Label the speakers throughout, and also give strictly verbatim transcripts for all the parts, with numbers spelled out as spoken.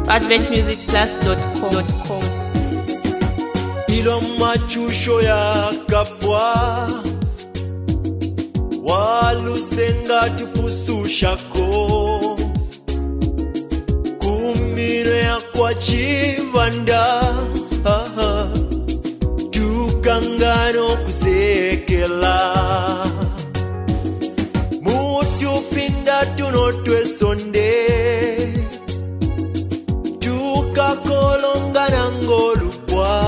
Speaker 1: advent music plus dot com.
Speaker 2: Ilo machusho ya kapwa walusenga tupusushako kumire ya kwa chivanda tukangano kusekela mutu pinda tunotwe sonde tukakolongana ngolupwa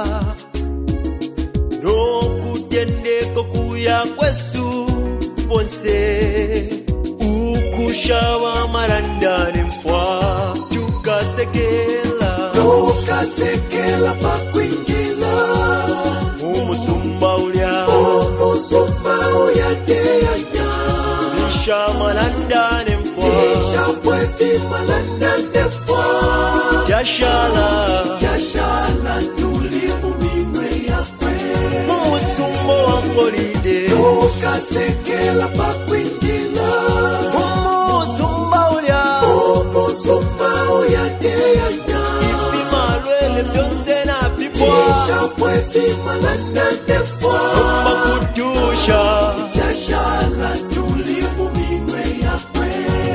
Speaker 2: nokutendeko kuya kwesu bonse ukushawa marandane mfwa tukasekela
Speaker 3: tukasekela pakwingila
Speaker 2: umusumba ulya
Speaker 3: umusumba ulya teyanya
Speaker 2: nisha marandane mfwa
Speaker 3: nisha pwefi marandane mfwa
Speaker 2: Yashala
Speaker 3: Yashala tulimu mimwe yakwe
Speaker 2: umusumba wangolide
Speaker 3: tukasekela pakwingila
Speaker 2: umusumba ulya
Speaker 3: umusumba ulya teyanya
Speaker 2: ifimalwele byonse na pipwa
Speaker 3: nisha pwefi marandane mfwa
Speaker 2: kutusha
Speaker 3: Yashala tulimu mimwe yakwe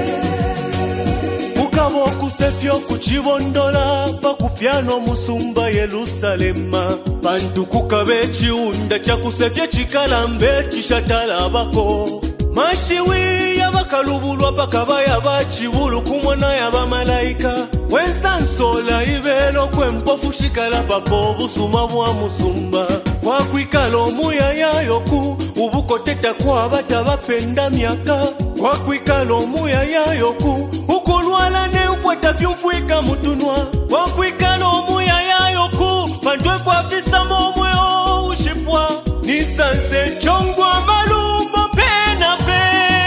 Speaker 4: ukabo kusefyo kuchibondola pakupiano musumba Yerusalema bantu kukabe chiunda cha kusefya chikalambe chishatala bako mashiwi yabakalubulwa pakabaya bachibulu kumwana yabamalaika wensansola ibelo kwempofu shikala papo busuma bwa musumba kwa kwikala omuyaya yoku ubukoteta kwa batabapenda myaka kwa kwikala omuyaya yoku ukulwala nemfweta fyumfwika mutunwa kwa kwikala omuyaya yoku bandwe kwa visa momweo ushipwa nisanse chongwa malumbo pena pe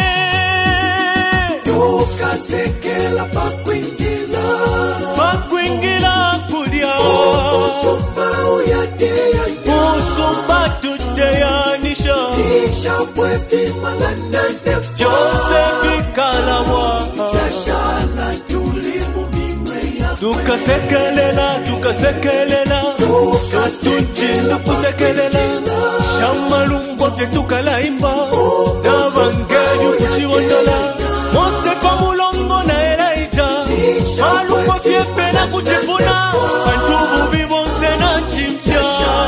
Speaker 3: tukasekela pakwingila
Speaker 4: pakwingila kudia
Speaker 3: umusumba ulya teyanya
Speaker 4: usumba tuteyanisha
Speaker 3: nisha pwefi marandane mfwa
Speaker 4: Joseph Kalawa
Speaker 3: Yashala tulimu mimwe yakwe
Speaker 4: tukasekelela tukasekelela tukatunjindu kusekelela shamalungwa fye tukalaimba nabangeli kuchiwondola Mose pamulongo na Elijah malungwa fye pena kuchipuna bantu bubi bonse na chimfya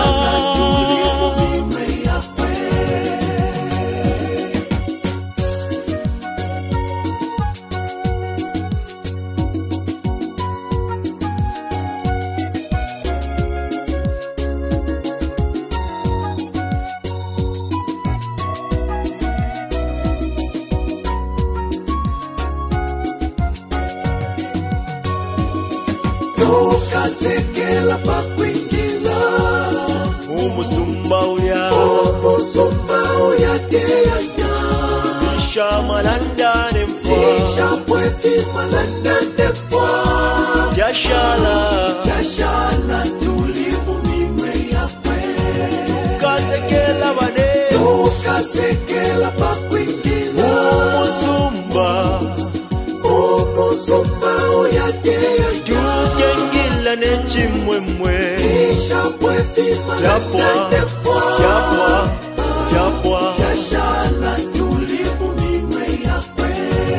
Speaker 3: tukasekela pakwingila
Speaker 2: umusumba ulya
Speaker 3: umusumba ulya teyanya
Speaker 2: nisha marandane mfwa
Speaker 3: nisha pwefi marandane mfwa
Speaker 2: Yashala
Speaker 3: Yashala tulimu mimwe yakwe
Speaker 2: kasekela bane
Speaker 3: tukasekela pakwingila
Speaker 2: umusumba
Speaker 3: umusumba ulya teyanya
Speaker 2: tutengila nechimwemwe
Speaker 3: nisha pwefi
Speaker 2: Fyapwa,
Speaker 3: marandane mfwa
Speaker 2: fyapwa, fyapwa
Speaker 3: Yashala tulimu mimwe yakwe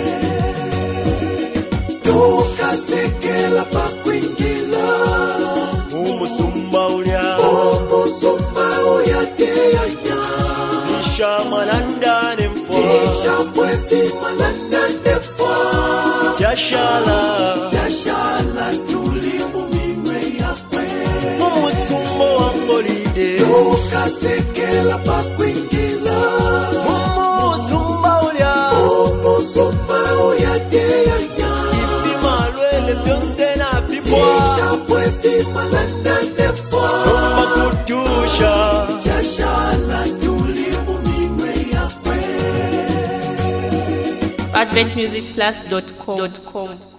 Speaker 3: tukasekela pakwingila
Speaker 2: umusumba ulya
Speaker 3: umusumba ulya teyanya
Speaker 2: nisha marandane mfwa
Speaker 3: nisha pwefi marandane mfwa
Speaker 2: Yashala
Speaker 3: Yashala tulimu mimwe yakwe
Speaker 2: umusumba wangolide
Speaker 3: tukasekela pakwingila
Speaker 2: umusumba ulya
Speaker 3: umusumba ulya teyanya
Speaker 2: ifimalwele byonse na pipwa
Speaker 3: nisha pwefi marandane mfwa
Speaker 2: kutusha
Speaker 3: Yashala tulimu mimwe yakwe
Speaker 1: advent music plus dot com.